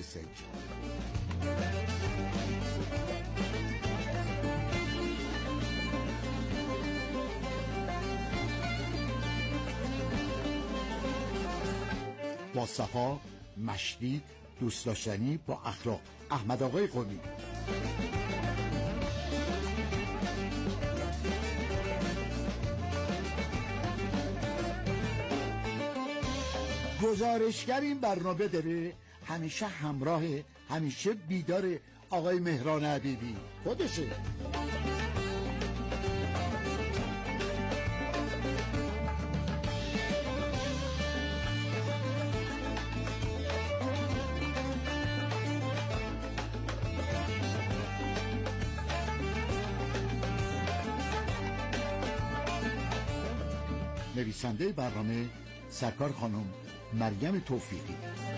مسیج. با صفا، مشتی، دوست داشتنی، با اخلاق. احمد آقای قمی. گزارشگر این برنامه داره، همیشه همراه، همیشه بیدار آقای مهران حبیبی خودشه. نویسنده برنامه سرکار خانم مریم توفیقی.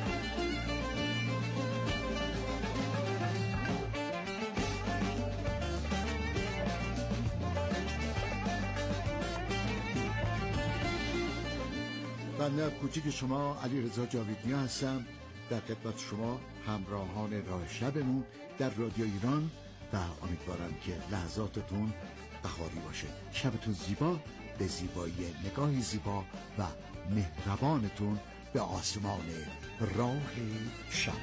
بنده کوچیک شما علیرضا جاویدنیا هستم، در خدمت شما همراهان راه شبمون در رادیو ایران و امیدوارم که لحظاتتون بهاری باشه. شبتون زیبا، به زیبایی نگاهی زیبا و مهربانتون به آسمان راه شب.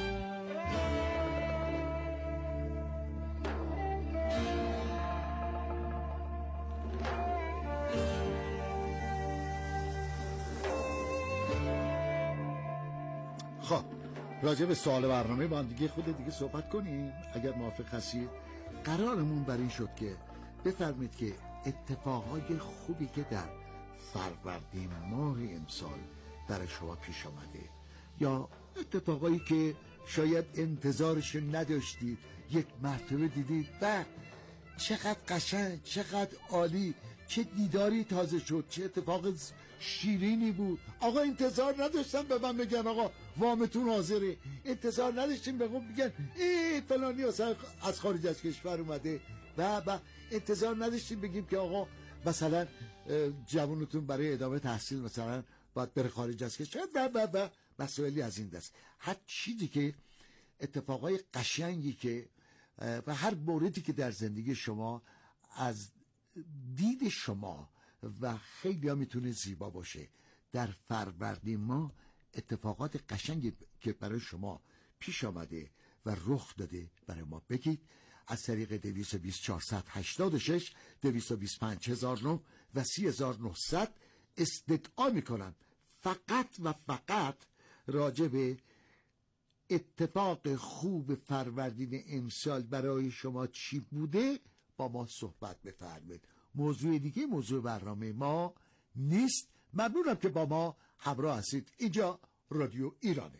خب راجع به سوال برنامه با هم دیگه صحبت کنیم اگر موافق هستید. قرارمون بر این شد که بفرمایید که اتفاقای خوبی که در فروردین ماه امسال برای شما پیش آمده یا اتفاقایی که شاید انتظارش نداشتید، یک مرتبه دیدید و چقدر قشنگ، چقدر عالی، چه دیداری تازه شد، چه اتفاق شیرینی بود. آقا انتظار نداشتم به من بگن آقا وامتون حاضره، انتظار نداشتیم به من بگن فلانی از خارج از کشور اومده و انتظار نداشتیم بگیم که آقا مثلا جوانتون برای ادامه تحصیل مثلا باید بره خارج از کشور و مسائلی از این دست. هر چیزی که اتفاقای قشنگی که و هر موردی که در زندگی شما از دید شما و خیلی ها میتونه زیبا باشه، در فروردین ما اتفاقات قشنگی که برای شما پیش آمده و رخ داده برای ما بگید. از طریق 220 486 225 1009 و 3900 استدعا میکنم فقط و فقط راجع به اتفاق خوب فروردین امسال برای شما چی بوده با ما صحبت بفرمایید. موضوع دیگه موضوع برنامه ما نیست. ممنونم که با ما همراه هستید. اینجا رادیو ایرانه.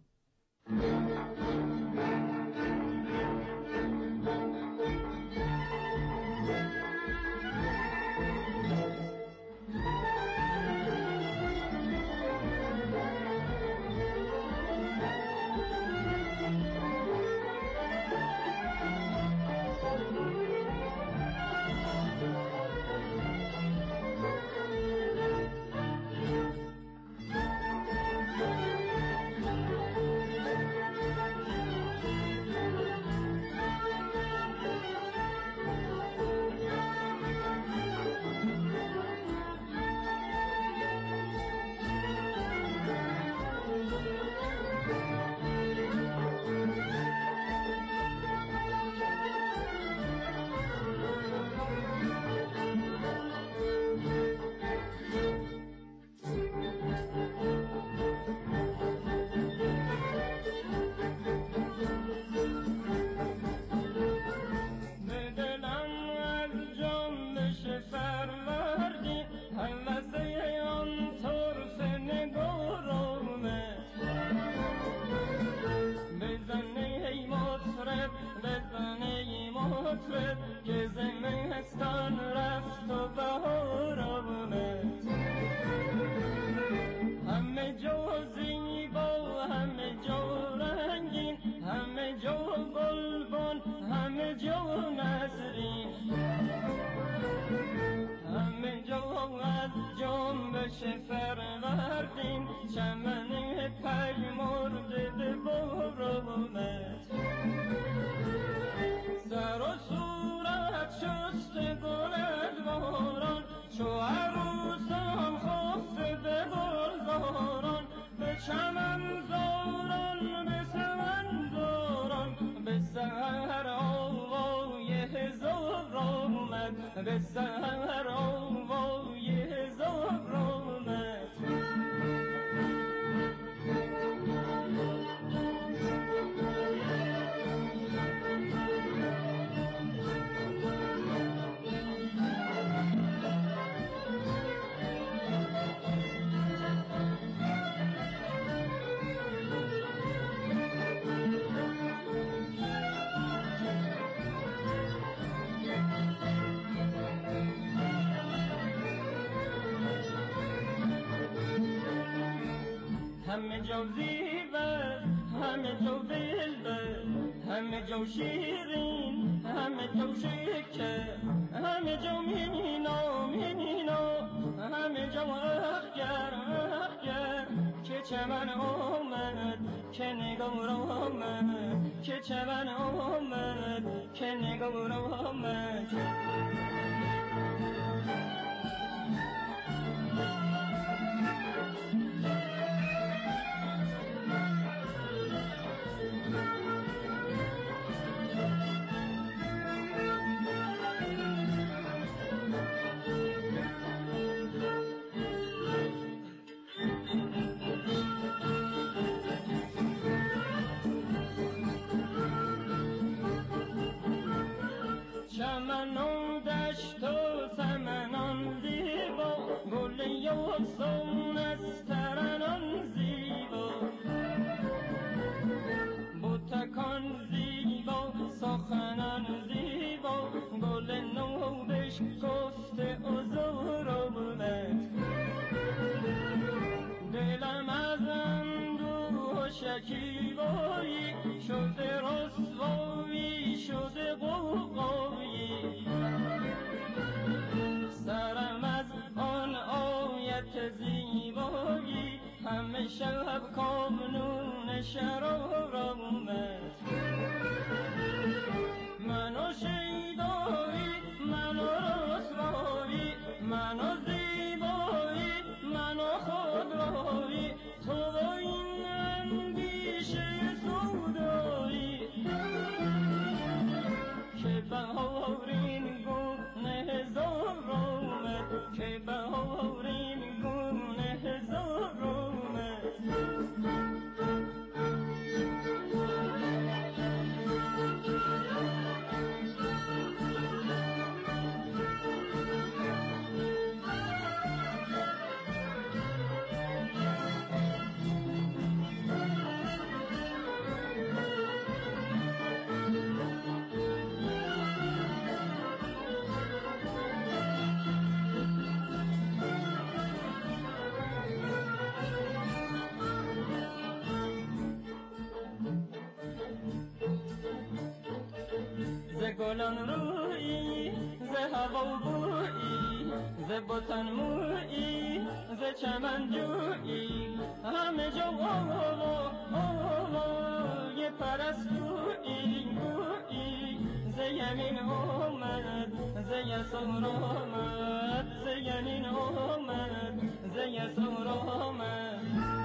که زمستان رفت و بهار آمد، همه جا زیبا، همه جا رنگین، همه جا گلبن، همه جا نسرین، همه جا از جنبش فروردین، چمن پژمرده به باران رومت سر و صورت شسته گل ادواران چو عروسم خفته به گلزاران به چمن زاران به سمن زاران به سحر آوای هزار آمد به سحر آوای هزار آمد همه جو زیبا همه جو دلبر همه جو شیرین همه جو شکر همه جو مینا مینا همه جو اخگر اخگر که چمن آمد که نگار آمد که چمن آمد که نگار آمد چمنان دشت و سمنان زیبا گل یوسون از ترنان زیبا بوتکان زیبا سخنان زیبا گل نو بشکفته عذر آمد دلم از اندوه و شکیبایی شده رسوایی شده غوغایی سرم از آن آیت زیبایی همه شب کامنون شرار آمد منو شیدایی منو رسوایی منو زیبایی منو خودروایی تو و این اندیشه سودایی که بهارین گونه هزار آمد که بهارین گونه هزار آمد گلان رویی ز هوا بویی ز بوتان مویی ز چمن جویی همه جو آوای پرستویی گویی ز یمین آمد ز یسار آمد ز یمین آمد ز یسار آمد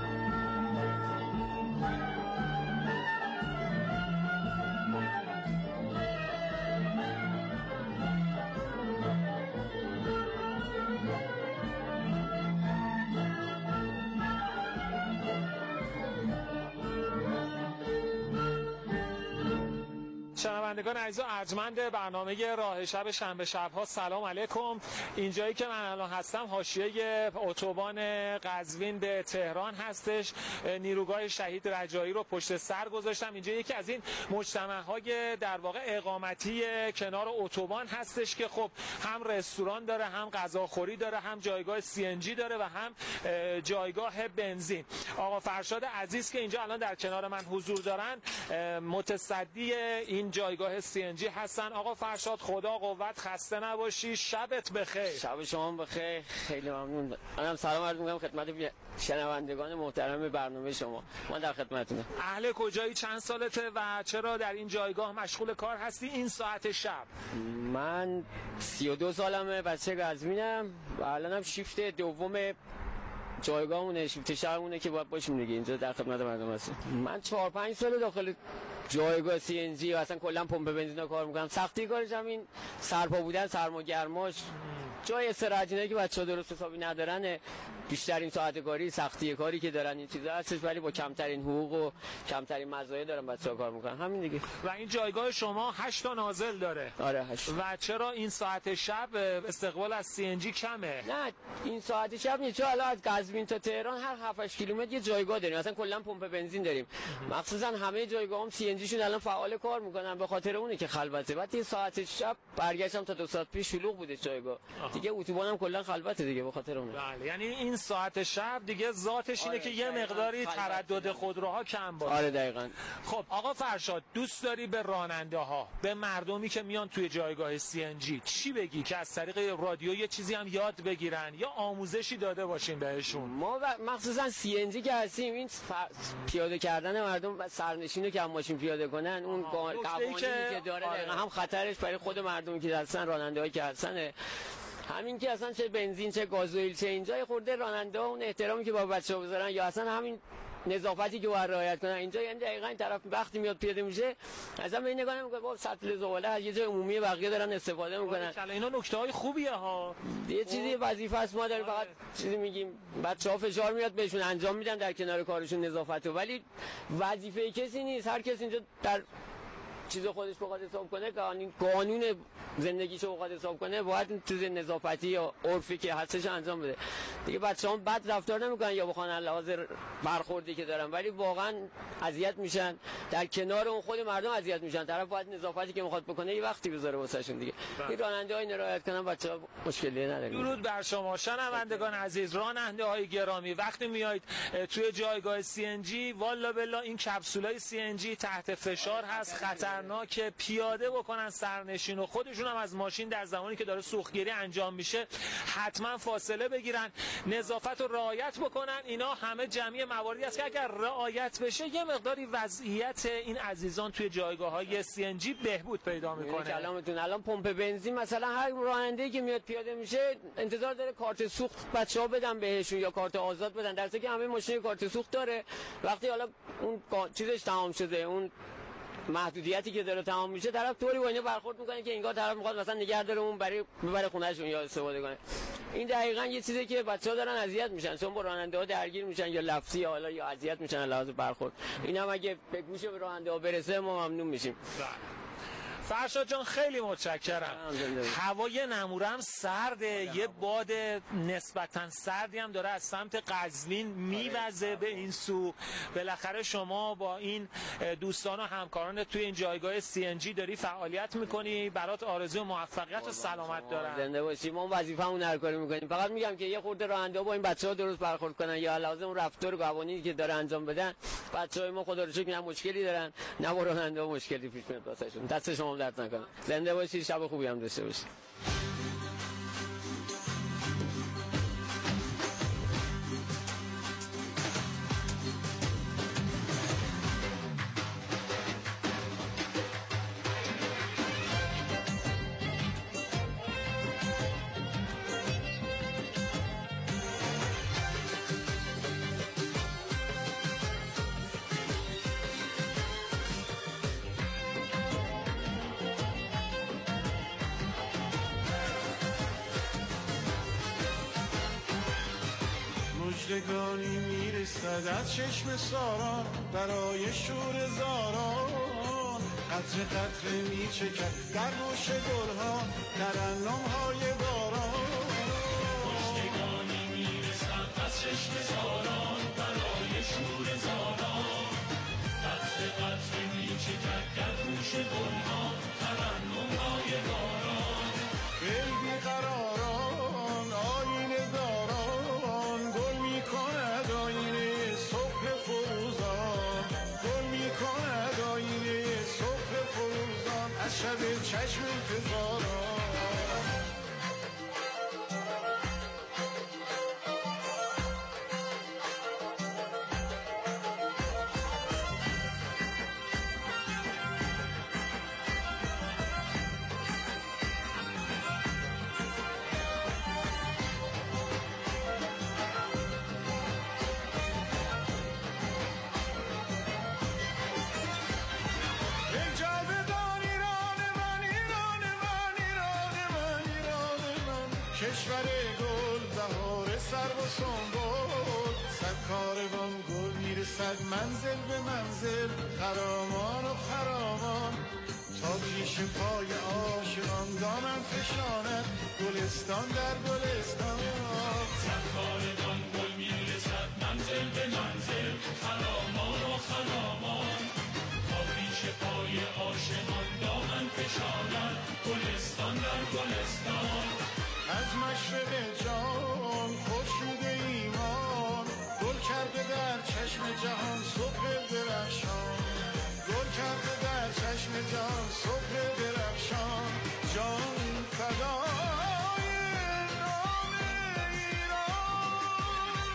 شنوندگان عزیز و ارجمند برنامه راه شب شنبه شب‌ها سلام علیکم. اینجایی که من الان هستم حاشیه اتوبان قزوین به تهران هستش. نیروگاه شهید رجایی رو پشت سر گذاشتم. اینجا یکی از این مجتمع‌های در واقع اقامتی کنار اتوبان هستش که خب هم رستوران داره، هم غذاخوری داره، هم جایگاه CNG داره و هم جایگاه بنزین. آقا فرشاد عزیز که اینجا الان در کنار من حضور دارن متصدی این جایگاه جایگاه CNG هستن. آقا فرشاد خدا قوت، خسته نباشی، شبت بخیر. شب شما بخیر، خیلی ممنون. منم سلام عرض می‌کنم خدمت شنوندگان محترم برنامه شما. من در خدمتتونم. اهل کجایی، چند سالته و چرا در این جایگاه مشغول کار هستی این ساعت شب؟ من 32 سالمه، بچه قزوینم و الانم شیفت دوم جایگاهمونه، شیفت شبمونه که باید باشیم دیگه اینجا در خدمت مردم هستم. من 4-5 سال داخل جایگاه CNG و اصلا کلا پمپ بنزینا کار میکنم. سختی کارش هم این سرپا بودن، سرما گرماش، جای استراحتی نه که بچه‌ها درست حسابی ندارن، بیشترین ساعت کاری، سختی کاری که دارن این چیزا هستش، ولی با کمترین حقوق و کمترین مزایا دارن بچه‌ها کار میکنن، همین دیگه. و این جایگاه شما 8 تا نازل داره؟ آره 8. و چرا این ساعت شب استقبال از CNG کمه؟ نه این ساعت شب نیست، چون الان از قزوین تا تهران هر 7-8 کیلومتر یه جایگاه داریم، مثلا کلا پمپ بنزین داریم، مخصوصا همه جایگاه هم CNG شون الان فعال کار میکنن، به خاطر اونه که خلوته. بعد این ساعت شب برگشتم تا 2 ساعت پیش شلوغ بوده جایگاه دیگه، اتوبان هم کلا خلوته دیگه به خاطر اونه. بله، یعنی این ساعت شب دیگه ذاتش اینه که یه مقداری تردد خودروها کم باشه. آره دقیقاً. خب آقا فرشاد، دوست داری به راننده ها، به مردمی که میان توی جایگاه CNG چی بگی که از طریق رادیو یه چیزی هم یاد بگیرن یا آموزشی داده باشین بهشون؟ ما مخصوصا CNG که هستیم، این پیاده کردن مردم و سرنشین رو که هم ماشین پیاده کنن، اون قوانینی که داره دقیقاً هم خطرش برای خود مردمی که هستن، راننده‌هایی که هستن، همین که اصلا چه بنزین چه گازوئیل چه اینجا خورده راننده‌ها اون احترامی که با بچه‌ها بذارن یا اصلا همین نظافتی که باید رعایت کنن اینجا، یعنی دقیقاً این طرف وقتی میاد پیاده میشه اصلا به این نگاه نمیکنه با سطل زباله از یه جای عمومی بقیه دارن استفاده میکنن. اینا نکته‌های خوبیه ها، یه چیزی وظیفه است، ما داریم فقط چیزی میگیم، بچه‌ها فشار میاد بهشون، انجام میدن در کنار کارشون نظافتو، ولی وظیفه کسی نیست. هر کسی اینجا در چیز خودش بخواد حساب کنه، قانون زندگیشو بخواد حساب کنه، باید چیز نظافتی یا عرفی که هستش انجام بده دیگه. بچه‌ها بد رفتار نمیکنن یا بخوان لحاظ برخوردی که دارن، ولی واقعا اذیت میشن، در کنار اون خود مردم اذیت میشن. طرف باید نظافتی که میخواد بکنه یه وقتی بذاره واسهشون دیگه. این راننده‌ها این رعایت کنن، بچه‌ها مشکلی نداره. درود بر شما شنوندگان عزیز، راننده‌های گرامی، وقتی میایید توی جایگاه CNG والا بالله این کپسولای CNG تحت فشار هست، خطرناکه، پیاده بکنن سرنشین و خودشون هم از ماشین در زمانی که داره سوختگیری انجام میشه حتما فاصله بگیرن، نظافت رو رعایت بکنن. اینا همه جمعی مواردی است که اگر رعایت بشه یه مقداری وضعیت این عزیزان توی جایگاه‌های CNG بهبود پیدا میکنه. کلامتون الان پمپ بنزین مثلا هر راننده‌ای که میاد پیاده میشه انتظار داره کارت سوخت بچه‌ها بدن بهشون یا کارت آزاد بدن، در حالی که همه ماشین کارت سوخت داره. وقتی حالا اون چیزش تمام شده، اون محدودیتی که داره تمام میشه، طرف طوری با اینا برخورد میکنه که انگار طرف میخواد مثلا نگه داره اون ببره خونهشون یا استفاده کنه. این دقیقاً یه چیزی که بچه‌ها دارن اذیت میشن، چون با راننده‌ها درگیر میشن یا لفظی حالا یا اذیت میشن لحاظ برخورد. اینم اگه به گوش راننده‌ها برسه ما ممنون میشیم. فرشاد جان خیلی متشکرم. هوای نموره هم سرده، یه باد نسبتا سردی هم داره از سمت قزوین میوزه به این سو. بالاخره شما با این دوستان و همکاران توی این جایگاه CNG داری فعالیت میکنی، برات آرزوی موفقیت و سلامت دارم. زنده باشی. ما وظیفه‌مون هر کاری میکنیم. فقط میگم که یه خورده راننده با این بچه‌ها درست برخورد کنن یا لازم رفتار قوانینی که داره انجام بدن. بچه‌های ما خدا رو شکر نه مشکلی دارن نه با راننده مشکلی پیش میاد واسهشون. دست شما درد نکنه. زنده باشید، شب خوبی هم داشته باشید. مژدگانی میرسد از چشم ساران برای شور زاران، قطره قطره میچکد در گوش گلها ترنم‌های باران. مژدگانی میرسد از چشم ساران برای شور زاران، قطره قطره میچکد در گوش گلها ترنم‌های باران. ای بیقراران آینه داران، گل میکند آینه صبح فروزان، گل میکند آینه صبح فروزان. چشم انتظاران. کشور گل بهار سر و سنبول، صد کاروان گل میرسد منزل به منزل، خرامان و خرامان تا پیش پای عاشقان دامن فشاند گلستان در گلستان. صد کاروان گل میرسد منزل به منزل، خرامان و خرامان تا پیش پای عاشقان دامن فشاند گلستان در گلستان. از مشرق جان خورشید ایمان گل کرده در چشم جهان صبح درخشان، گل کرده در چشم جهان صبح درخشان. جان فدای نام ایران.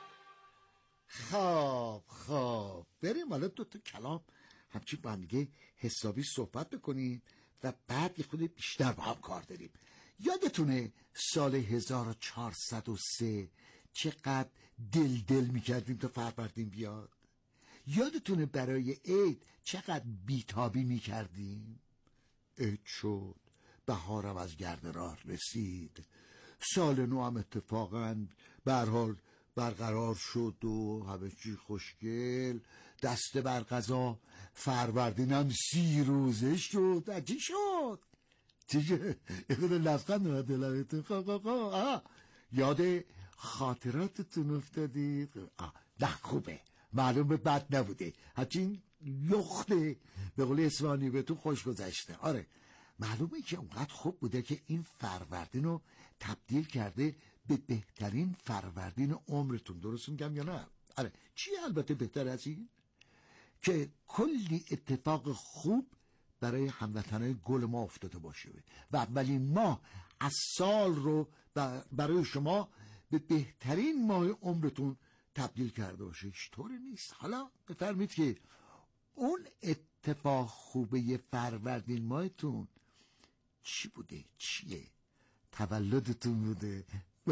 خب بریم حالا دو تا کلام همچین با هم دیگه حسابی صحبت بکنیم و بعد یه خود بیشتر با هم کار داریم. یادتونه سال 1403 چقدر دل میکردیم تا فروردین بیاد؟ یادتونه برای عید چقدر بیتابی میکردیم؟ عید شد، بهارم از گرد راه رسید، سال نو هم اتفاقاً به هر حال برقرار شد و همه چی خوشگل، دست بر قضا، فروردینم 30 روزه شد. چی شد؟ چیه؟ یه خود لبخند اومد دلمتون. یاد خاطراتتون افتادید؟ نه خوبه، معلوم به بد نبوده، همچین یخته به قول اسمانی بهتون خوش گذشته. آره معلومه که اونقدر خوب بوده که این فروردین رو تبدیل کرده به بهترین فروردین عمرتون. درست میگم یا نه؟ آره چی البته بهتر از این که کلی اتفاق خوب برای هموطنای گل ما افتاده باشه و اولین ماه از سال رو برای شما به بهترین ماه عمرتون تبدیل کرده باشه. هیچ طوری نیست. حالا بفرمید که اون اتفاق خوبه فروردین ماهتون چی بوده؟ چیه؟ تولدتون بوده؟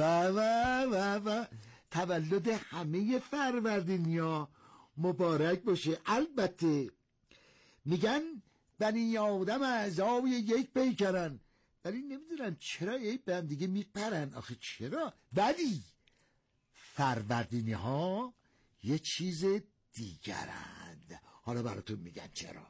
و تولد همه فروردینیا مبارک باشه. البته میگن بنی آدم اعضای یک پیکرن، ولی نمیدونم چرا یک به هم دیگه میپرن. آخه چرا؟ ولی فروردینی ها یه چیز دیگرند. حالا براتون میگن چرا.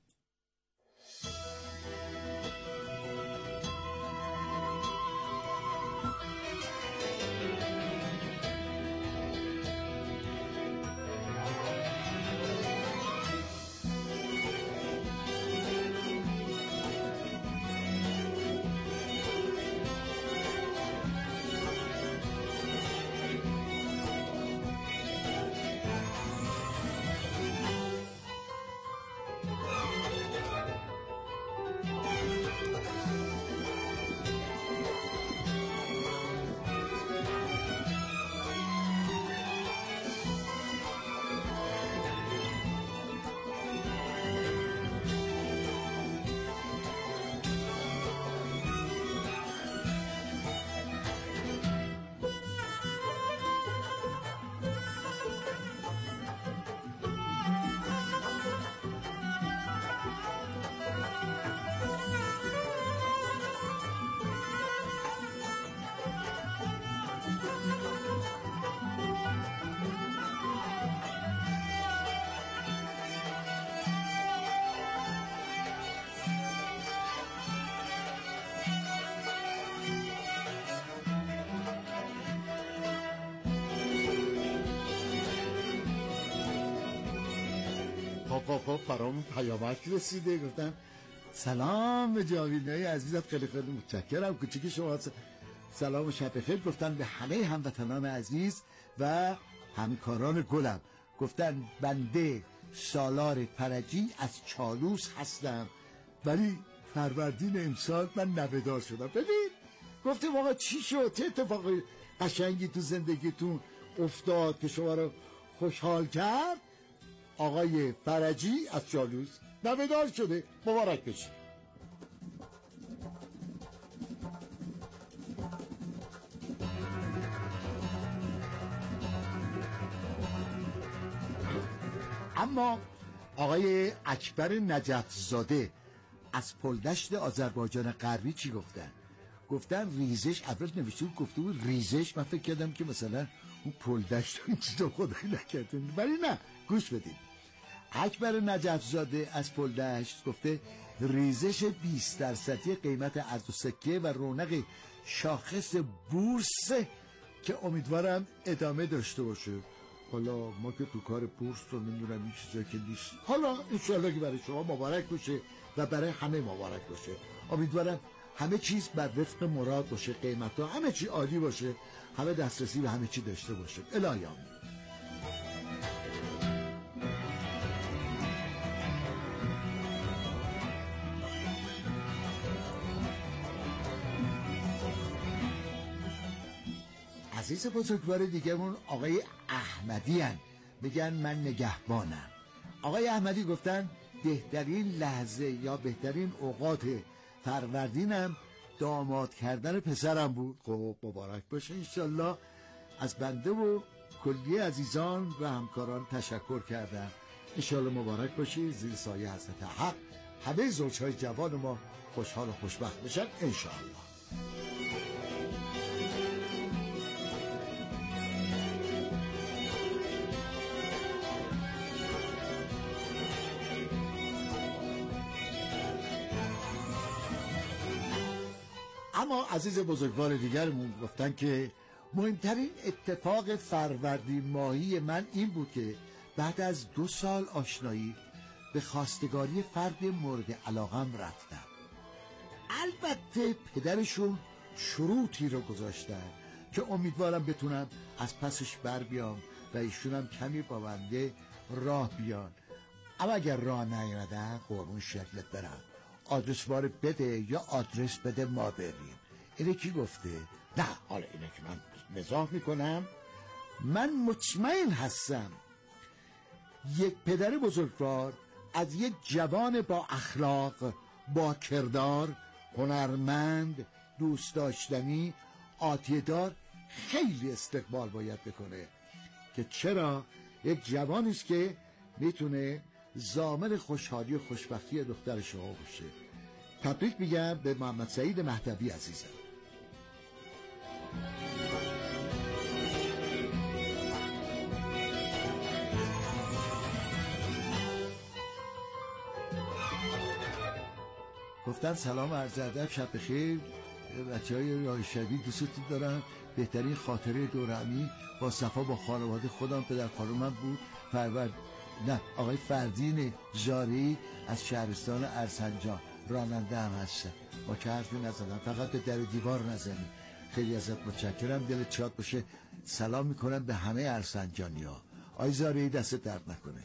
خب برام پیامک رسیده، گفتن سلام به جاویدهای عزیزم، خیلی خیلی متشکرم. کوچیک شما سلام و شب بخیر گفتن به همه هموطنان عزیز و همکاران گلم. گفتن بنده سالار فرجی از چالوس هستم، ولی فروردین امسال من نوه‌دار شدم. ببین گفتم آقا چی شد؟ چه اتفاق قشنگی تو زندگیتون افتاد که شما رو خوشحال کرد؟ آقای فرجی از چالوس نوه‌دار شده. مبارک بشه. اما آقای اکبر نجفزاده از پلدشت آذربایجان غربی چی گفتن؟ گفتن ریزش. اول نوشته گفته بود ریزش، من فکر کردم که مثلا اون پلدشت این چیزا خدایی نکرده، ولی نه، گوش بدید. اکبر نجفزاده از پلدشت گفته ریزش 20% قیمت ارز و سکه و رونق شاخص بورس که امیدوارم ادامه داشته باشه. حالا ما که تو کار بورس رو نمیدونم این چیزا که نیست. حالا انشالله که برای شما مبارک باشه و برای همه مبارک باشه. امیدوارم همه چیز بر وفق مراد باشه، قیمت ها همه چی عالی باشه، همه دسترسی به همه چی داشته باشه. الهی آمین. عزیز بزرگوار دیگه‌مون آقای احمدی هن. میگن من نگهبانم. آقای احمدی گفتن بهترین لحظه یا بهترین اوقات فروردینم داماد کردن پسرم بود. خب مبارک باشه انشالله. از بنده و کلیه عزیزان و همکاران تشکر کردم. انشالله مبارک باشی. زیر سایه حضرت حق همه زوجهای جوان ما خوشحال و خوشبخت بشن انشالله. اما عزیز بزرگوار دیگرمون گفتن که مهمترین اتفاق فروردین ماهی من این بود که بعد از 2 سال آشنایی به خواستگاری فرد مورد علاقم رفتم. البته پدرشون شروطی رو گذاشتن که امیدوارم بتونم از پسش بر بیام و ایشونم کمی با بنده راه بیان. اما اگر راه نیامدن قربون شکلت برم، آدرس بار بده یا آدرس بده ما بریم. اینه کی گفته؟ نه حالا اینه که من مزاح میکنم. من مطمئن هستم یک پدر بزرگوار از یک جوان با اخلاق، با کردار، هنرمند، دوست داشتنی، عاطفه‌دار خیلی استقبال باید بکنه. که چرا؟ یک جوانی است که میتونه ضامن خوشحالی و خوشبختی دختر شما باشه. تبریک میگم به محمد سعید مهدوی عزیزم. گفتن سلام عرض ادب، شب بخیر بچهای راه شبی، دوستتون دارم. بهترین خاطره دورهمی با صفا با خانواده خودم پدر خانومم بود. آقای فردین زاری از شهرستان ارسنجان، راننده هم هستم. با که حرفی نزدم، فقط به در دیوار نزنی. خیلی ازت متشکرم، دلت شاد باشه. سلام میکنم به همه ارسنجانی ها. آقای زاری دست درد نکنه.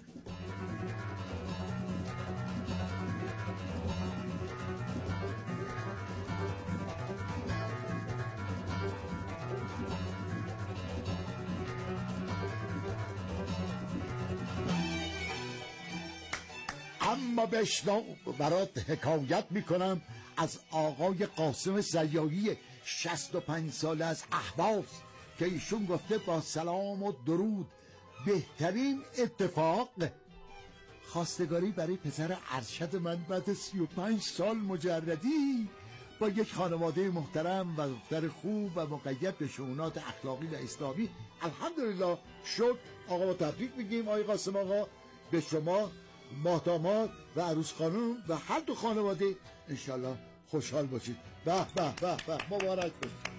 اما بشنو، برات حکایت میکنم از آقای قاسم سیاهی 65 ساله از اهواز که ایشون گفته با سلام و درود بهترین اتفاق خواستگاری برای پسر ارشد من بعد 35 سال مجردی با یک خانواده محترم و دختر خوب و مقید به شؤونات اخلاقی و اسلامی. الحمدلله شد. آقا با تبریک میگیم آقای قاسم آقا به شما، ماهداماد و عروس خانم و هر دو خانواده. انشالله خوشحال باشید. به به به به، مبارک باشید.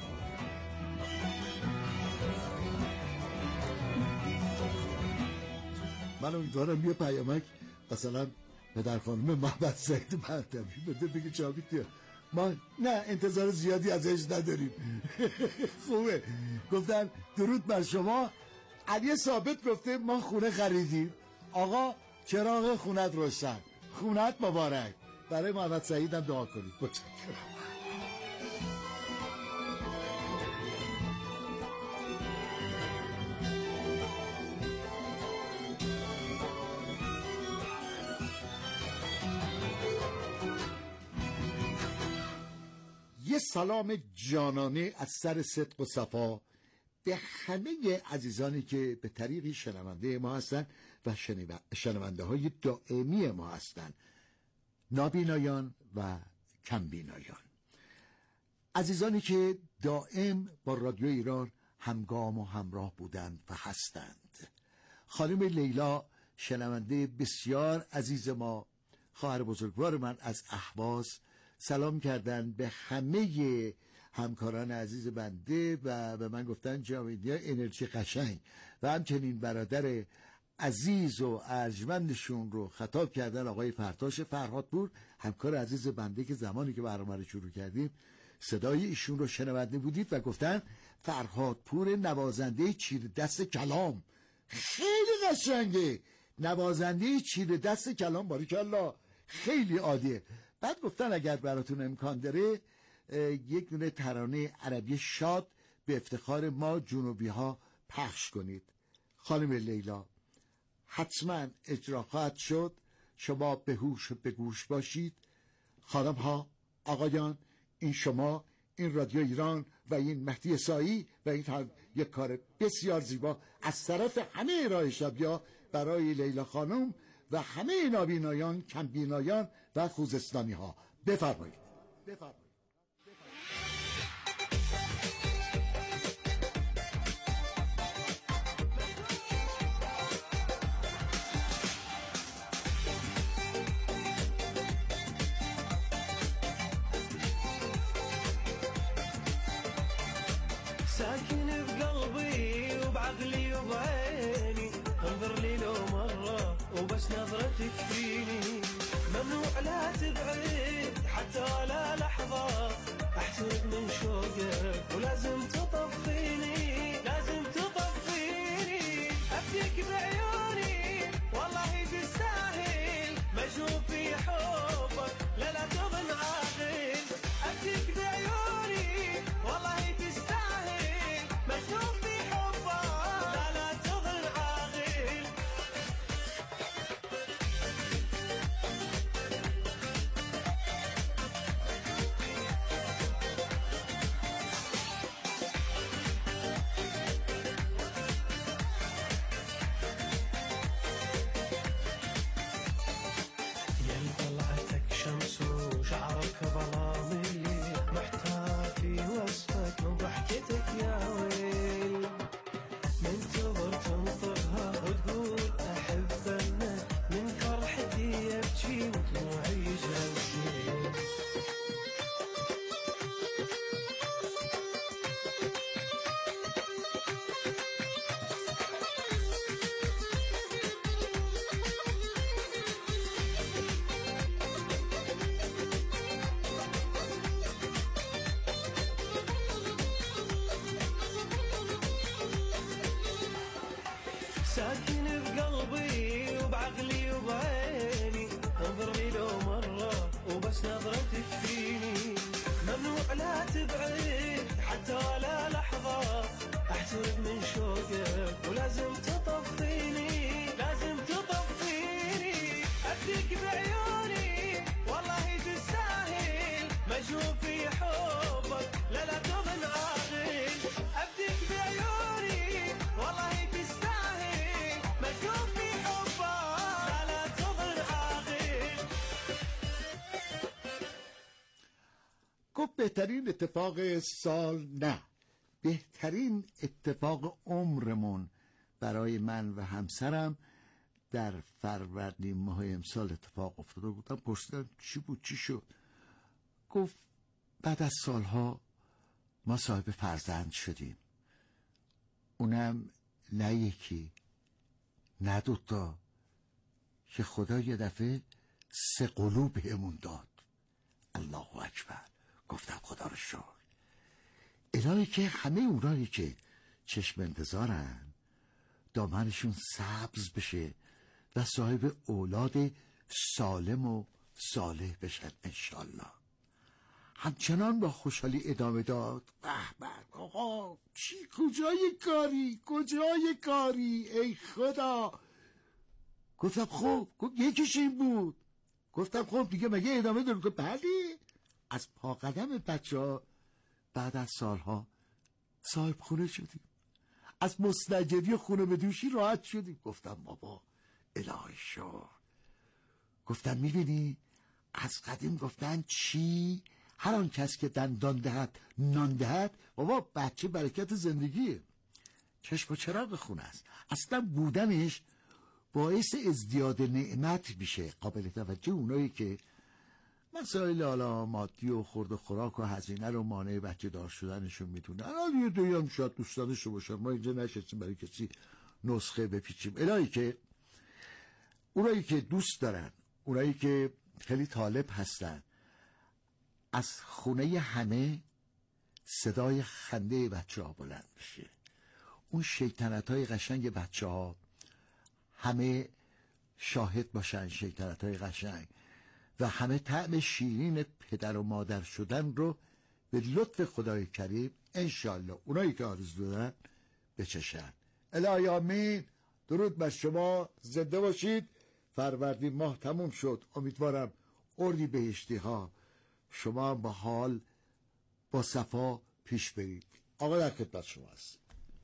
من امیدوارم یه پیامک مثلا پدر خانم محمد سعید مهدوی بده بگه جاوید ما نه انتظار زیادی ازش نداریم. خوبه. گفتن درود بر شما. علی ثابت گفته ما خونه خریدیم. آقا چراغ خونت روشن، خونت مبارک. برای محمد سعید هم دعا کنید. متشکرم. یه سلام جانانه از سر صدق و صفا به همه عزیزانی که به طریق شنونده ما هستن و شنونده های دائمی ما هستن، نابینایان و کمبینایان، عزیزانی که دائم با رادیو ایران همگام و همراه بودند و هستند. خانم لیلا شنونده بسیار عزیز ما، خواهر بزرگوار من از اهواز، سلام کردن به همه همکاران عزیز بنده و به من گفتن جاویدیا انرژی قشنگ، و همچنین برادر عزیز و ارجمندشون رو خطاب کردن آقای فرتاش فرهادپور، همکار عزیز بنده که زمانی که برنامه رو شروع کردیم صدای ایشون رو شنونده بودید و گفتن فرهادپور نوازنده چیر دست کلام خیلی قشنگه، نوازنده چیر دست کلام، باریکالله، خیلی عالیه. بعد گفتن اگر براتون امکان داره یک دونه ترانه عربی شاد به افتخار ما جنوبی ها پخش کنید. خانم لیلا حتما اجرا خواهد شد، شما به هوش و به گوش باشید. خانم ها، آقایان، این شما، این رادیو ایران و این مهدی سایی و این یک کار بسیار زیبا از طرف همه ارائه شبیا برای لیلا خانم و همه نابینایان، کمبینایان و خوزستانی ها. بفرمایید. ساكن بقلبي وبعقلي وبعيني، انظر لي لو مرة وبس نظرتك فيني، ممنوع لا تبعد حتى ولا لحظة، احترق من شوقك ولازم تطفيني، لازم تطفيني، ابديك بعيوني والله تستاهل، مجنون في حبك لا لا تظن عاقل، ابديك بعيوني والله تستاهل، مجنون في حبك لا لا تظن عاقل. يا طلعتك شمس وشعرك ظلامي، محتار في وصفك وضحكتك يا ويل، منتظر تنطقها وتقول احبنا، من فرحتي يبكي ودموعي جلسي. ساكن بقلبي وبعقلي وبعيني، انظر لي لو مرة وبس نظرتك فيني، ممنوع لا تبعد حتى ولا لحظة، احترق من شوقك ولازم تطفيني، لازم تطفيني، ابديك بعيوني والله تستاهل، مجنون في حبك لا لا تظن عاقل، ابديك بعيوني والله تستاهل، مجنون في حبك لا لا تظن عاقل. گفت بهترین اتفاق سال نه، بهترین اتفاق عمرمون برای من و همسرم در فروردین ماه امسال اتفاق افتاد. گفتم پرسیدم چی بود، چی شد؟ گفت بعد از سالها ما صاحب فرزند شدیم، اونم نه یکی نه دوتا، که خدا یه دفعه 3 قلوب بهمون داد. الله اکبر. گفتم خدا رو شکر. الهی که همه اونایی که چشم انتظارن دامنشون سبز بشه و صاحب اولاد سالم و صالح بشن انشالله. همچنان با خوشحالی ادامه داد: به به آقا، چی کجای کاری ای خدا. گفتم خب یکیش این بود. گفتم خب دیگه مگه ادامه دارم؟ که بله. از پا قدم بچه ها بعد از سالها صاحب خونه شدیم، از مستجری خونه به دوشی راحت شدیم. گفتم بابا الهی شکر. گفتم میبینی از قدیم گفتن چی؟ هر آن کس که دندان دهد نان دهد. بابا بچه برکت زندگیه، چشم و چراغ خونه است. اصلا بودنش باعث ازدیاد نعمت میشه. قابل توجه اونایی که مسائل حالا مادی و خورد و خوراک و هزینه رو مانع بچه دار شدنشون میتونه. الان یه دوی هم شاید دوستانشو باشن، ما اینجا نشستیم برای کسی نسخه بپیچیم. الهی که اونایی که دوست دارن، اونایی که خیلی طالب هستن، از خونه همه صدای خنده بچه ها بلند بشه. اون شیطنت های قشنگ بچه ها همه شاهد باشن، شیطنت های قشنگ و همه طعم شیرین پدر و مادر شدن رو به لطف خدای کریم انشالله اونایی که آرزو دارن بچشن. الهی آمین. درود بر شما، زنده باشید. فروردین ماه تموم شد، امیدوارم اردیبهشتی ها شما با حال با صفا پیش برید. آقا در خدمت شما است.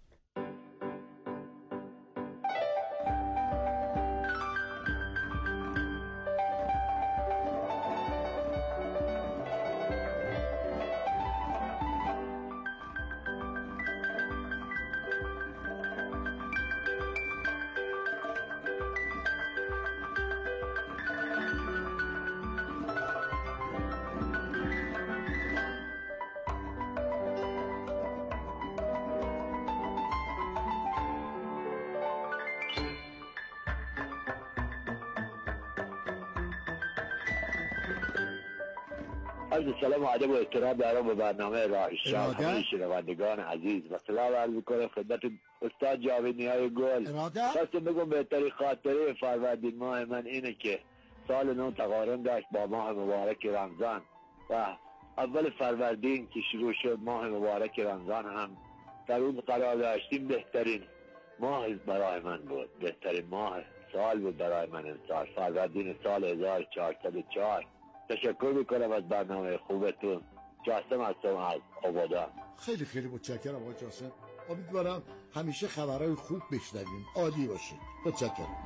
عرض سلام و ادب و احترام دارم به برنامه راهشان. همه شنوندگان عزیز و سلام عرض میکنم خدمت استاد جاوید نیای گل. خواستم بگم بهترین خاطره فروردین ماه من اینه که سال نو تقارن داشت با ماه مبارک رمضان و اول فروردین که شروع شد ماه مبارک رمضان هم در اون قرار داشتیم. بهترین ماه برای من بود، بهترین ماه سال بود برای من امسال، فروردین سال 1404. تشکر میکنم از برنامه خوبتون. جاسم هستم از آبادان. خیلی خیلی متشکرم آقای جاسم. امیدوارم همیشه خبرهای خوب بشنویم. عالی باشید. متشکرم.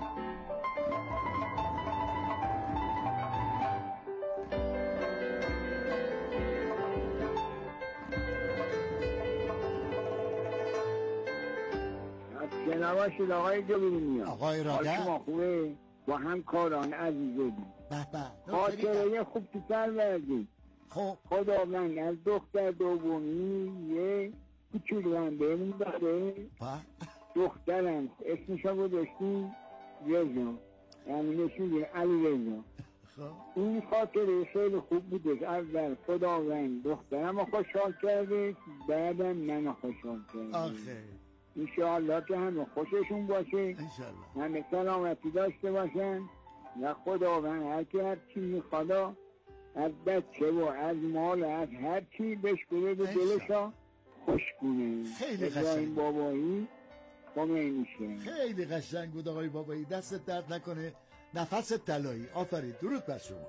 نواشید آقای جبیرینی. آقای ارادت شما خوبه؟ با همکاران عزیزی خاطره خوب تو سر بردید. خب خداوند از دختر دومی یه کوچولو هم بهمون داده. دخترم اسمشو گذاشتیم رضا، یعنی نشون علی رضا. این خاطره خیلی خوب بوده. اول خداوند دخترم رو خوشحال کرده، بعدم من خوشحال کرده. انشاءالله که همه خوششون باشه، همه سلامتی داشته باشن و خداوند هر که هر چی میخواد از بچه و از مال و از هر چی بشکره به دلشا خوش کنه. خیلی قشنگ بابایی خمینی شه. خیلی قشنگ بود آقای بابایی. دستت درد نکنه، نفست طلایی. آفرین. درود بر شما.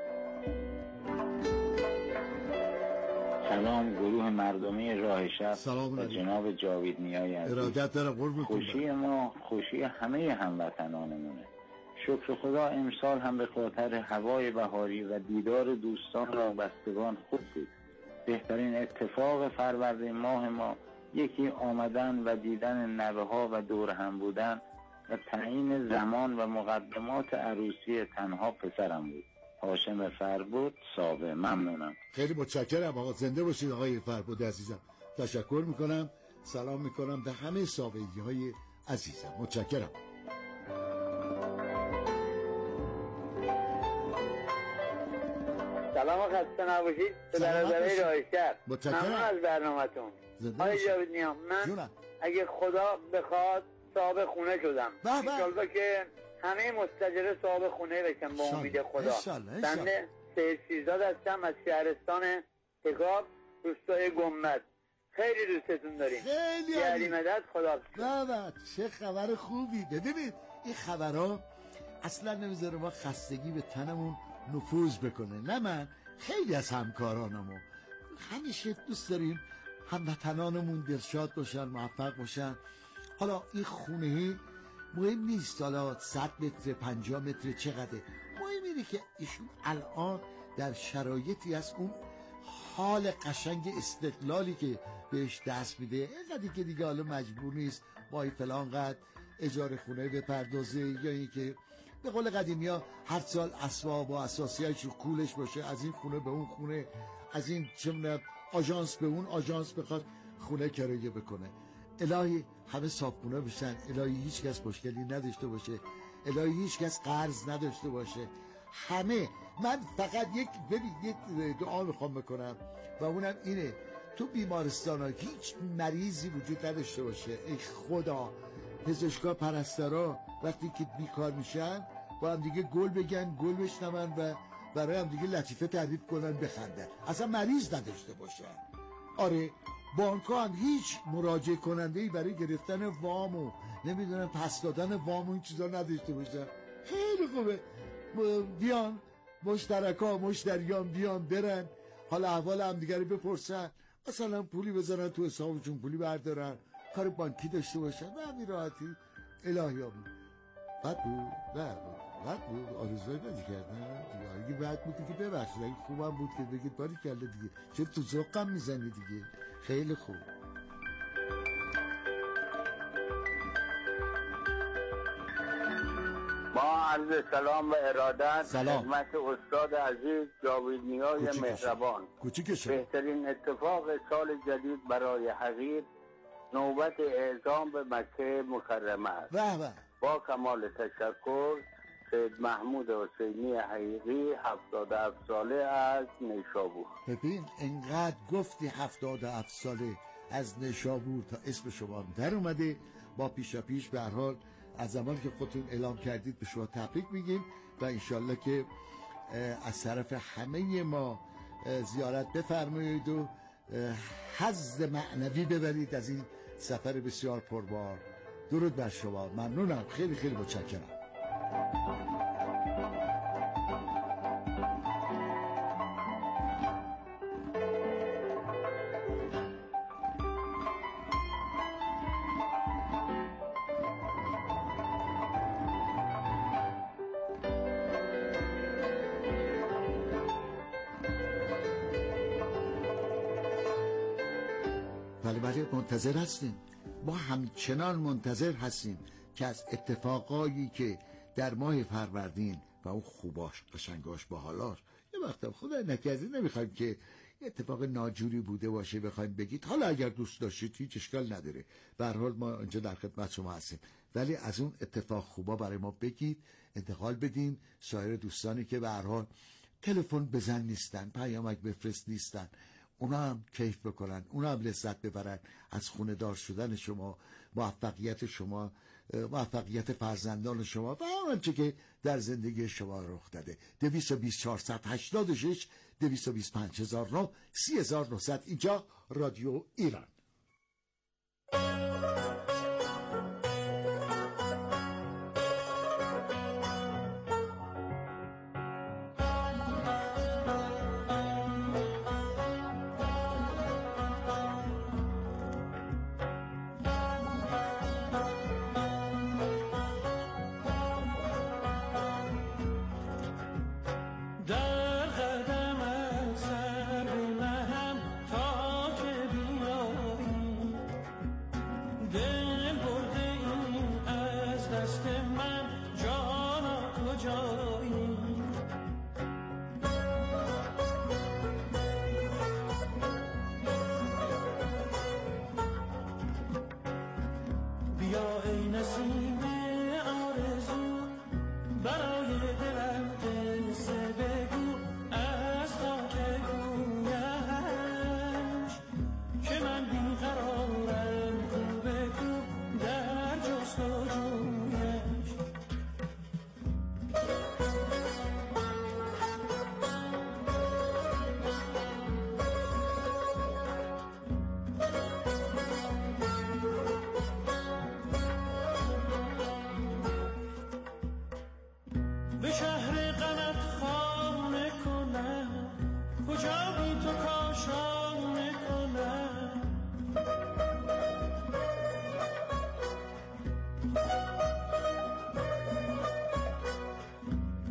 سلام گروه مردمی راه شب و جناب جاوید نیای عزیز. ارادت دارم. خوشی ما خوشی همه هموطنانمونه. شکر خدا امسال هم به خاطر هوای بهاری و دیدار دوستان را بستگان خوب بود. بهترین اتفاق فروردین ماه ما یکی آمدن و دیدن نوه ها و دور هم بودن و تعیین زمان و مقدمات عروسی تنها پسرم بود. هاشم فربود صابه. ممنونم. خیلی متشکرم آقا. زنده باشید آقای فربود عزیزم. تشکر میکنم. سلام میکنم به همه صابه‌ای های عزیزم. متشکرم. سلام خسته نباشید. در نظره راهشب. ممنون از برنامه‌تون. آقای جاوید نیا، من اگه خدا بخواد صاحب خونه شدم. انشالله که همه مستاجر صاحب خونه بشن با امید خدا. بنده سید شیرزاد هستم از شهرستان تکاب روستای گنبد. خیلی دوستتون داریم. خیلی عالی مدد. خدا بابا چه خبر خوبی. ببینید این خبرها اصلا نمیذاره ما خستگی به تنمون نفوذ بکنه. نه من خیلی از همکارانمو همیشه دوست داریم هموطنانمون دلشاد باشن، موفق باشن. حالا این خونهی مهم نیست حالا 100 متر 50 متر چقدره، مهم اینه که ایشون الان در شرایطی از اون حال قشنگ استقلالی که بهش دست میده اینقدر که دیگه حالا مجبور نیست با فلان قد اجاره خونه بپردازه، یا اینکه به قول قدیمی ها هر سال اسباب و اساسیه‌اش رو کولش باشه، از این خونه به اون خونه، از این چه آژانس به اون آژانس بخواد خونه کرایه بکنه. الهی همه صاحبخونه بشن، الهی هیچ کس مشکلی نداشته باشه، الهی هیچ کس قرض نداشته باشه. همه من فقط یک دعا میخوام بکنم و اونم اینه تو بیمارستان ها هیچ مریضی وجود نداشته باشه. ای خدا پزشکا پرستارا وقتی که بیکار میشن با هم دیگه گل بگن، گل بشنون و برای هم دیگه لطیفه تعریف کنن، بخندن، اصلا مریض نداشته باشن. آره بانک‌ها هم هیچ مراجعه کننده‌ای برای گرفتن وام و نمیدونم پس دادن وام و این چیزا نداشته باشن. خیلی خوبه بیان مشترکا مشتریان بیان برن حالا احوال هم دیگه رو بپرسن، مثلا پولی بذارن تو حسابشون، پولی بردارن، کار بانکی داشته باشن و همین راحتی. الهی آمین. بد بود؟ نه بد بود، آرزوی بدی کردن اگه بد بود دیگه ببخشید، اگه خوبم بود که بگید باری کرده دیگه، چرا تو ذوقم میزنی دیگه. خیلی خوب. با عرض سلام و ارادت خدمت استاد عزیز جاوید نیای مهربان. بهترین اتفاق سال جدید برای حقیر نوبت اعزام به مکه مکرمه است. با کمال تشکر سید محمود حسینی حقیقی 77 ساله از نیشابور. ببین انقدر گفتی 77 ساله از نیشابور تا اسم شما در اومده. با پیشا پیش به هر حال از زمانی که خودتون اعلام کردید به شما تبریک میگیم و انشالله که از طرف همه ما زیارت بفرمایید و حظ معنوی ببرید از این سفر بسیار پربار. درود بر شما. ممنونم. خیلی خیلی متشکرم. بله منتظر هستیم. ما همچنان منتظر هستیم که از اتفاقایی که در ماه فروردین و اون خوباش قشنگاش باحالاش یه وقتا خدا نکرده نمیخوایم که اتفاق ناجوری بوده باشه بخوایم بگید. حالا اگر دوست داشتید هیچ اشکال نداره، به هر حال ما اینجا در خدمت شما هستیم، ولی از اون اتفاق خوبا برای ما بگید، انتقال بدین. سایر دوستانی که به هر حال تلفن بزن نیستن، پیامک بفرست نیستن، اونا هم کیف بکنن، اونا هم لذت ببرن از خونه دار شدن شما، موفقیت شما، موفقیت فرزندان شما و آنچه که در زندگی شما رخ داده. 220 486 225 هزار 3900 اینجا رادیو ایران.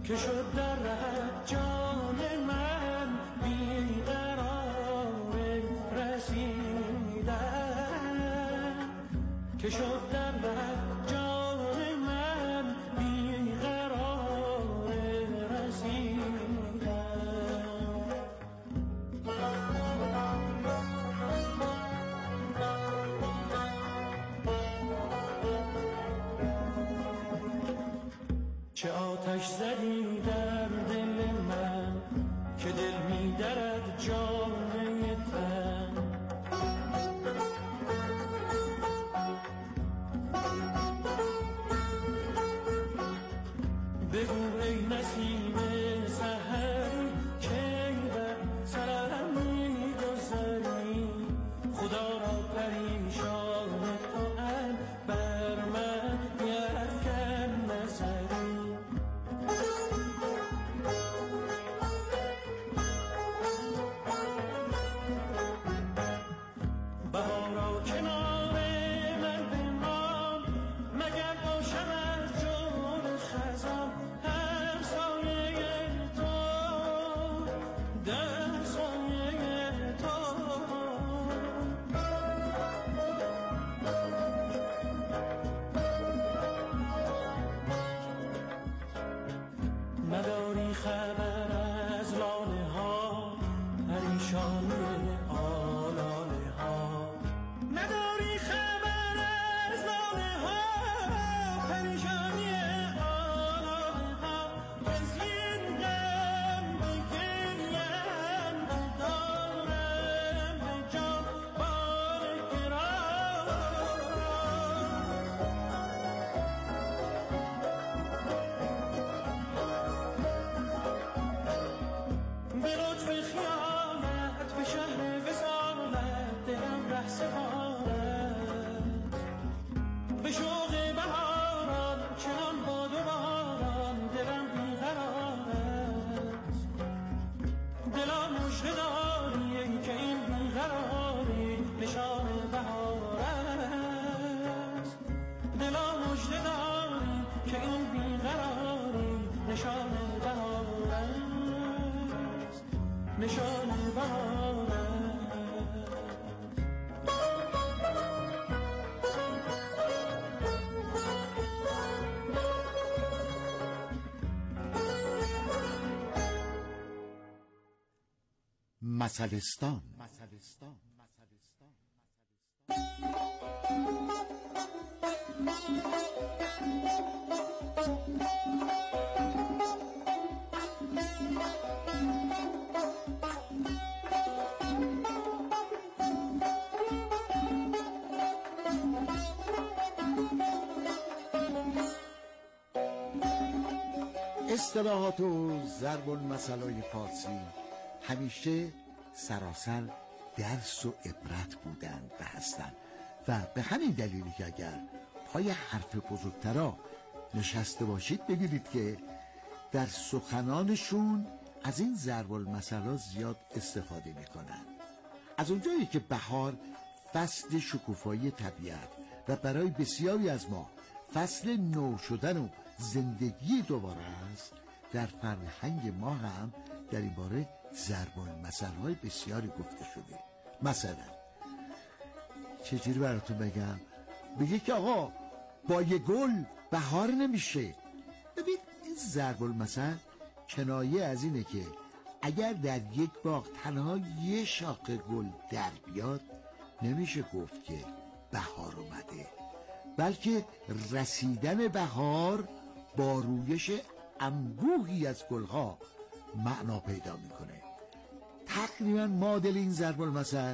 که شد در ره جان من بیقرار رسیدن، که شد در ره جان من بیقرار رسیدن. چه آتش زدی در دل من که دل می درد جامه تن، بگو ای نسیم سحری که بر سرم می گذری، خدا را پریشان تو بر من یفکن نظری. بهارا کنار من بمان، مگر باشم از جور خزان همسایه تو، در سایه تو. نداری خبر از لاله ها پریشانی آلاله ها، نداری خبر از لاله ها پریشانی آلاله ها، از این غم بگریم دارم به جان بار گران. به لطف خیالت به شهر وصالت دلم ره سپارد، به شوق بهاران چنان باد و باران دلم بیقرار است. دلا مژده داری که این بیقراری نشان بهار است، دلا مژده داری که این بیقراری نشان بهار است، نشان بهار است. مثلستان. اصطلاحات و ضرب المثل‌های فارسی همیشه سراسر درس و عبرت بودند و هستند و به همین دلیلی که اگر پای حرف بزرگترا نشسته باشید ببینید که در سخنانشون از این ضرب المثل‌ها زیاد استفاده میکنن. از اونجایی که بهار فصل شکوفایی طبیعت و برای بسیاری از ما فصل نو شدن و زندگی دوباره است، در فرهنگ ما هم در این باره ضرب المثل‌های بسیاری گفته شده. مثلا چجوری براتون بگم؟ بگه که آقا با یه گل بهار نمیشه. ببین این ضرب المثل کنایه از اینه که اگر در یک باغ تنها یه شاخه گل در بیاد نمیشه گفت که بهار اومده، بلکه رسیدن بهار با رویش انبوهی از گلها معنا پیدا میکنه. تقریبا معادل این ضرب المثل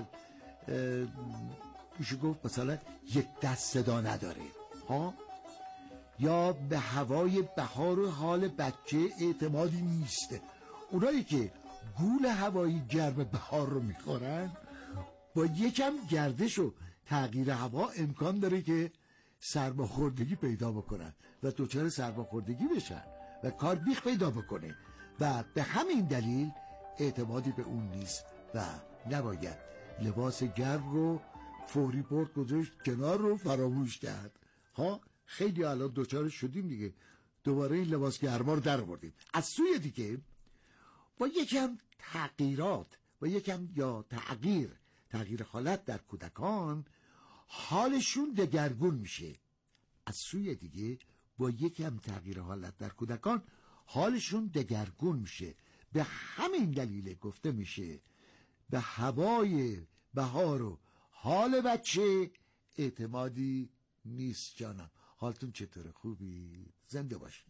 میشه گفت مثلا یک دست صدا نداره ها، یا به هوای بهار و حال بچه اعتمادی نیست. اونایی که گول هوایی گرم بهار رو میخورن با یکم گردش و تغییر هوا امکان داره که سرماخوردگی پیدا بکنن و دچار سرماخوردگی بشن و کار بیخ پیدا بکنه و به همین دلیل اعتمادی به اون نیست و نباید لباس گرم رو فوری برد گذاشت کنار رو فراموش کرد. ها خیلی الان دوچار شدیم دیگه، دوباره این لباس گرما رو در آوردیم. از سوی دیگه با یکم تغییرات و یکم یا تغییر حالت در کودکان حالشون دگرگون میشه. از سوی دیگه با یکم تغییر حالت در کودکان حالشون دگرگون میشه. به همین دلیل گفته میشه به هوای بهار و حال بچه اعتمادی نیست. جانم حالتون چطوره؟ خوبی؟ زنده باشید.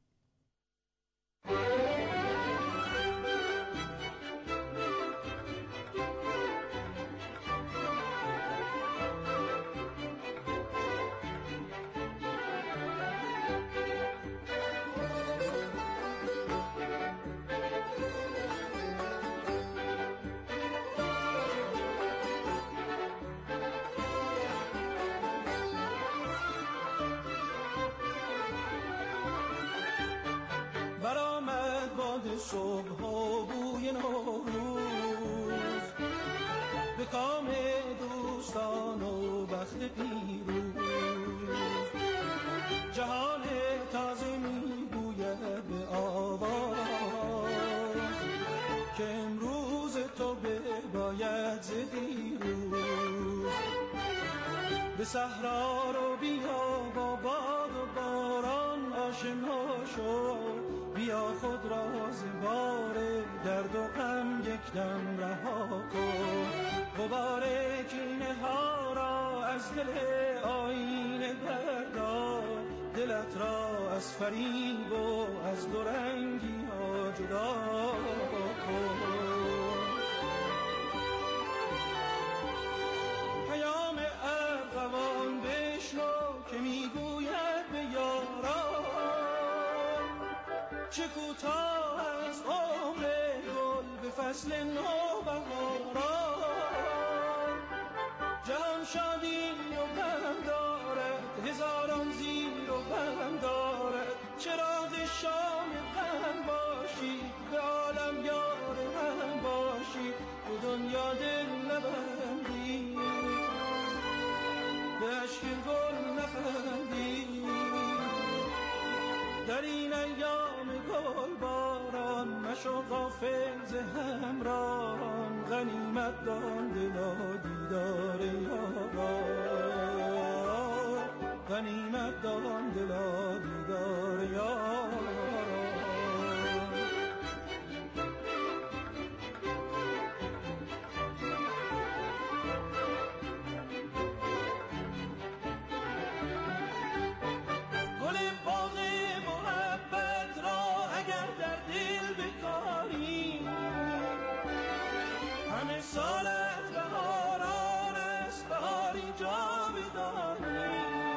صبح ها بوی نوروز به کام دوستان و بخت پیروز، جهان تازه می گوید به آواز که امروز تو باید ز دیروز. به صحرا رو بیا با باد و باران آشنا شو، بیا خود را ز بار درد و غم یک دم رها کن. غبار کینه ها را از دل آینه بردار، دلت را از فریب و از دو رنگی ها جدا کن. پیام ارغوان بشنو که میگوید به یاران چه کوتاه از عمر گل به فصل نوبهاران. جهان شادی و غم دارد، هزاران زیر و بم دارد. چراغ شام غم باشی، به عالم یار هم باشی، به دنیا دل نبندی، به عشق گل نخندی. در این ایام گل باران مشو غافل ز همراهان، غنیمت دان دلا دیدار یاران، غنیمت دان دلا دیدار یاران. سالت بهاران است، بهاری جاودانی.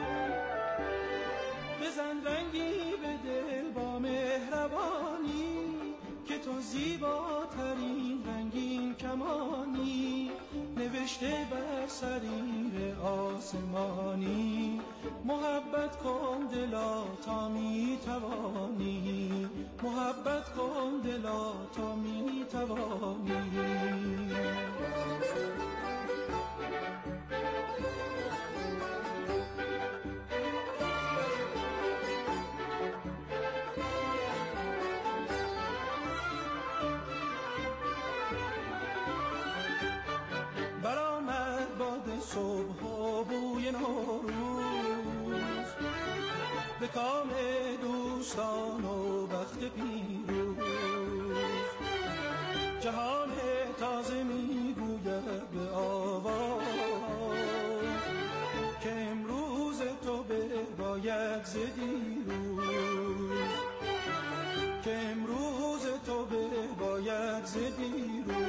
بزن رنگی به دل با مهربانی، که تو زیباترین رنگین کمانی. نوشته بر سریر آسمانی، محبت کن دلا تا می توانی، محبت کن دلا تا می توانی. صبح و بوی نوروز به کام دوستان و بخت پیروز، جهان تازه میگوید به آواز که امروز تو باید ز دیروز، که امروز تو باید ز دیروز.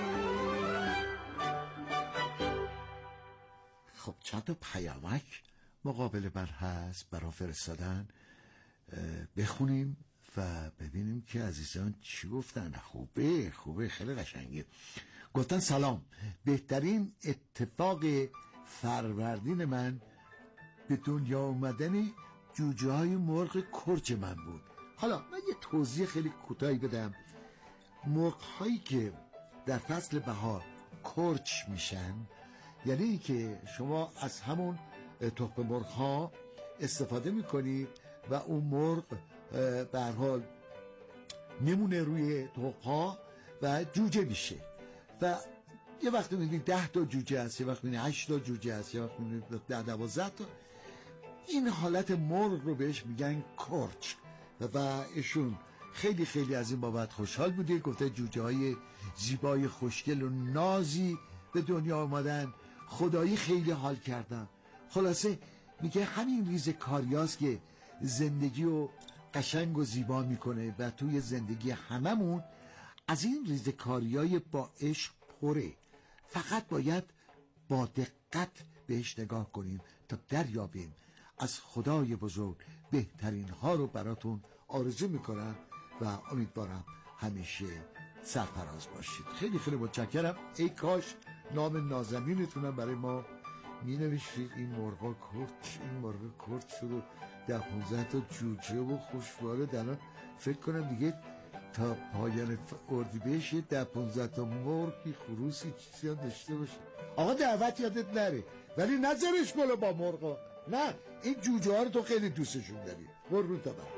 خب چند تا پیامک مقابل بر هست برای فرستادن، بخونیم و ببینیم که عزیزان چی گفتن. خوبه خیلی قشنگه. گفتن سلام، بهترین اتفاق فروردین من به دنیا اومدن جوجه های مرغ کرچ من بود. حالا من یه توضیح خیلی کوتاهی بدم. مرغ هایی که در فصل بهار کرچ میشن یعنی این که شما از همون تخم مرغ ها استفاده میکنید و اون مرغ به هر حال میمونه روی تخم‌ها و جوجه میشه و یه وقت میبینید 10 تا جوجه هست، یه وقت میبینید 8 تا جوجه هست، یه وقت میبینید 10-12 تا. این حالت مرغ رو بهش میگن کرچ و ایشون خیلی خیلی از این بابت خوشحال بوده. گفته جوجه های زیبای خوشگل و نازی به دنیا آمدن، خدایی خیلی حال کردم. خلاصه میگه همین ریز کاریاست که زندگی رو قشنگ و زیبا میکنه و توی زندگی هممون از این ریز کاریای با عشق پره. فقط باید با دقت بهش نگاه کنیم تا دریابیم. از خدای بزرگ بهترین ها رو براتون آرزو میکنم و امیدوارم همیشه سرفراز باشید. خیلی خیلی متشکرم. ای کاش نام نازنینتونم برای ما می نوشتید. این مرغا کرد، این مرغا کرد شد و 10-15 تا جوجه و خوشباله درن. فکر کنم دیگه تا پایان اردیبهشت 10-15 تا مرغی خروسی چیزی هم داشته باشه. آقا دعوت یادت نره ولی نذارش بالا با مرغا. نه این جوجه ها رو تو خیلی دوستشون داری. قربون تا برم.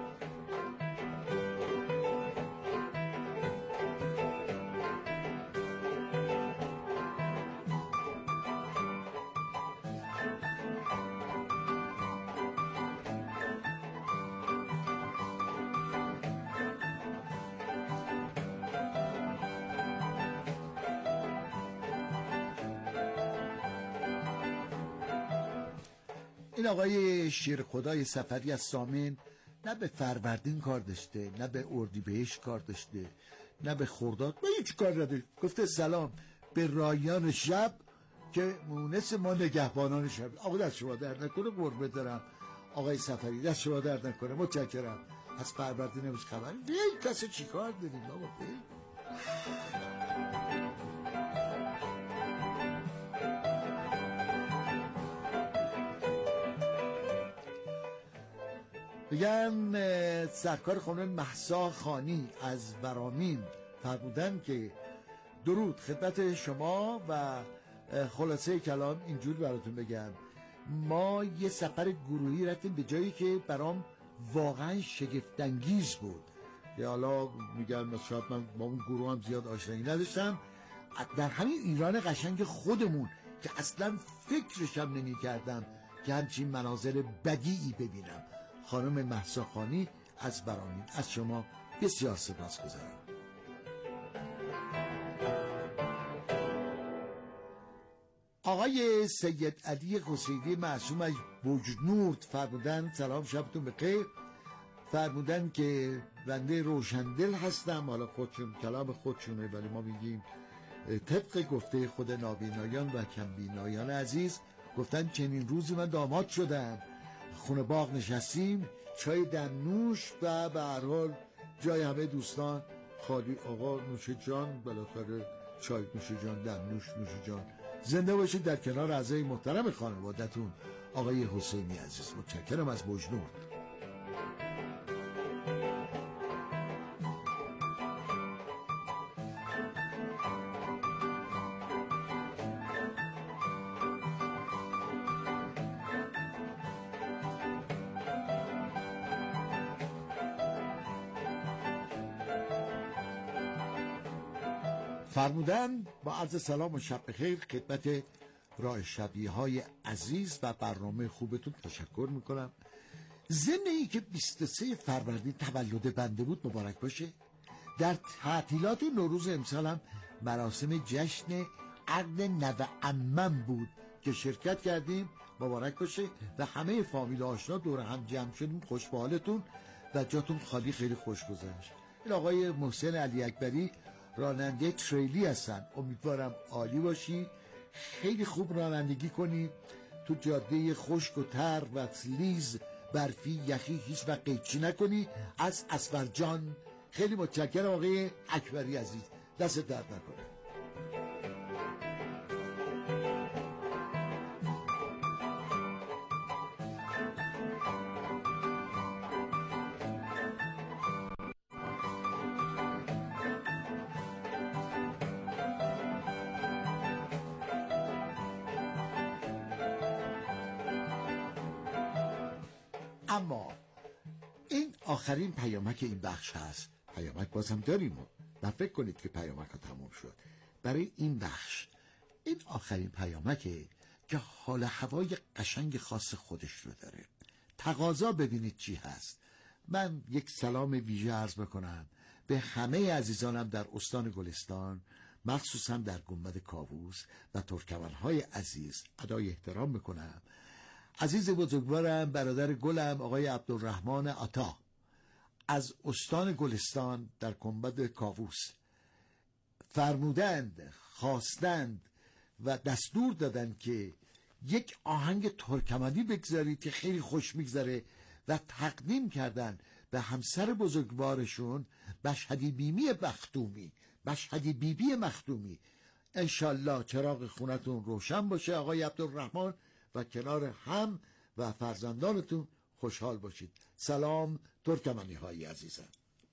این آقای شیرخدای سفری از سامین نه به فروردین کار داشته، نه به اردیبهشت کار داشته، نه به خرداد، به هیچ کار نداشته. گفته سلام به رایان شب که مونس ما نگهبانان شب. آقا دست شما در نکنه، قربت دارم آقای سفری، دست شما در نکنه، متشکرم. از فروردین نمیش خبری. کسی چی کار داریم بابا؟ بگن سرکار خانم مهسا خانی از برامین فرمودن که درود خدمت شما و خلاصه کلام اینجور براتون بگم. ما یه سفر گروهی رفتیم به جایی که برام واقعا شگفت‌انگیز بود. که حالا میگن شاید من با اون گروه هم زیاد آشنایی نداشتم. در همین ایران قشنگ خودمون که اصلا فکرش هم نمی کردم که همچین مناظر بدیعی ببینم. خانم مهسا خانی از برامین، از شما بسیار سپاسگزارم. آقای سید علی حسینی معصوم از بجنورد فرمودن سلام شبتون بخیر. فرمودن که بنده روشندل هستم. حالا خودشون کلام خودشونه ولی ما میگیم طبق گفته خود نابینایان و کمبینایان عزیز. گفتن چنین روزی من داماد شدم، خونه باغ نشستیم، چای دمنوش و به هر حال جای همه دوستان خالی. آقا نوش جان، بالاخره چای نوش جان، دمنوش نوش جان. زنده باشید در کنار اعضای محترم خانوادتون آقای حسینی عزیز. متشکرم از بجنورد. فرمودن با عرض سلام و شب بخیر خدمت راه شبیه های عزیز و برنامه خوبتون تشکر میکنم. ضمن این که 23 فروردین تولد بنده بود مبارک باشه. در تعطیلات نوروز امسال هم مراسم جشن عقد نوه عمم بود که شرکت کردیم. مبارک باشه و همه فامیل آشنا دور هم جمع شدیم. خوش به حالتون و جاتون خالی، خیلی خوش گذشت. این آقای محسن علی اکبری راننده تریلی هستن. امیدوارم عالی باشی، خیلی خوب رانندگی کنی، تو جاده خشک و تر و لیز برفی یخی هیچ وقت قیچی نکنی. از اسفرجان خیلی متشکرم آقای اکبری عزیز، دست درد نکنه. آخرین پیامک این بخش هست. پیامک بازم داریم و فکر کنید که پیامک ها تموم شد. برای این بخش این آخرین پیامکه که حال هوای قشنگ خاص خودش رو داره. تقاضا ببینید چی هست. من یک سلام ویژه عرض بکنم به همه عزیزانم در استان گلستان، مخصوصا در گنبد کاووس و ترکمن‌های عزیز ادای احترام میکنم. عزیز بزرگوارم، برادر گلم، آقای عبدالرحمن عطا از استان گلستان در گنبد کاووس فرمودند، خواستند و دستور دادند که یک آهنگ ترکمنی بگذارید که خیلی خوش میگذره و تقدیم کردن به همسر بزرگوارشون مشهدی بیبی مخدومی. انشالله چراغ خونتون روشن باشه آقای عبدالرحمن و کنار هم و فرزندانتون خوشحال باشید. سلام ترکمنی های عزیزم.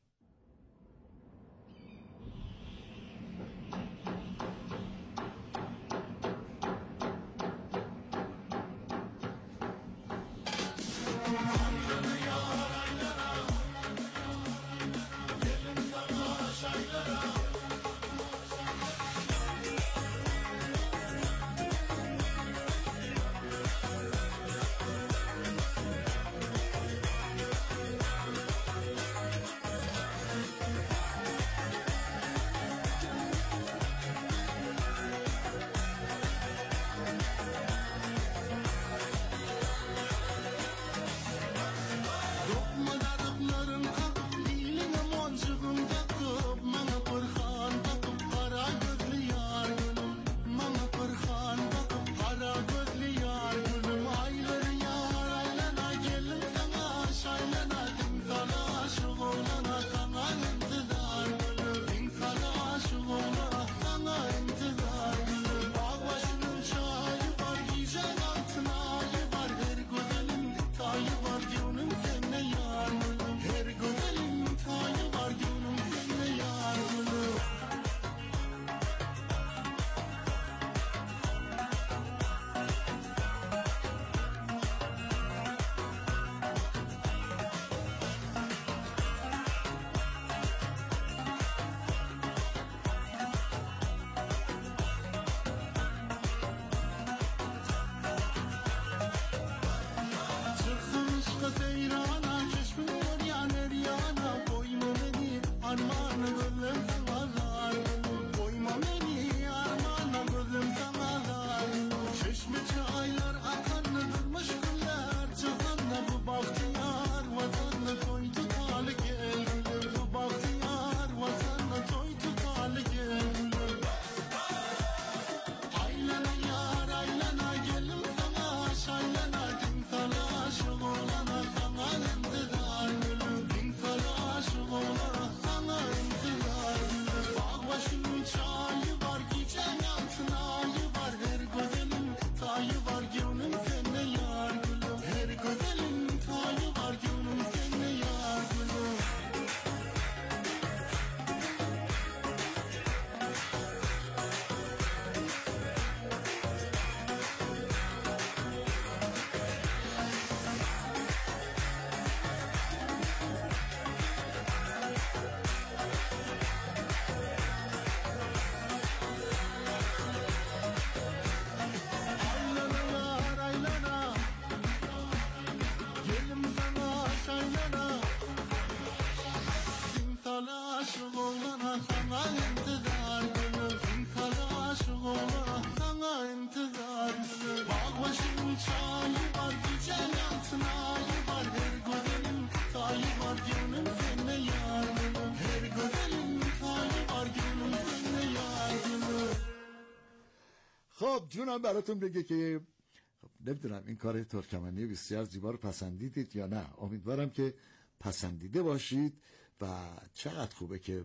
خب جونم براتون بگه که نمیدونم این کار ترکمنی بسیار زیبا رو پسندیدید یا نه. امیدوارم که پسندیده باشید و چقدر خوبه که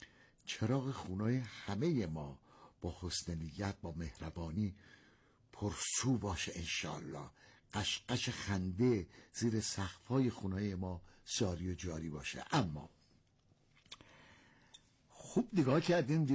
چراغ خونای همه ما با حسن نیت، با مهربانی پرسو باشه انشالله. قشقش خنده زیر سقف‌های خونای ما ساری و جاری باشه. اما خوب نگاه کردیم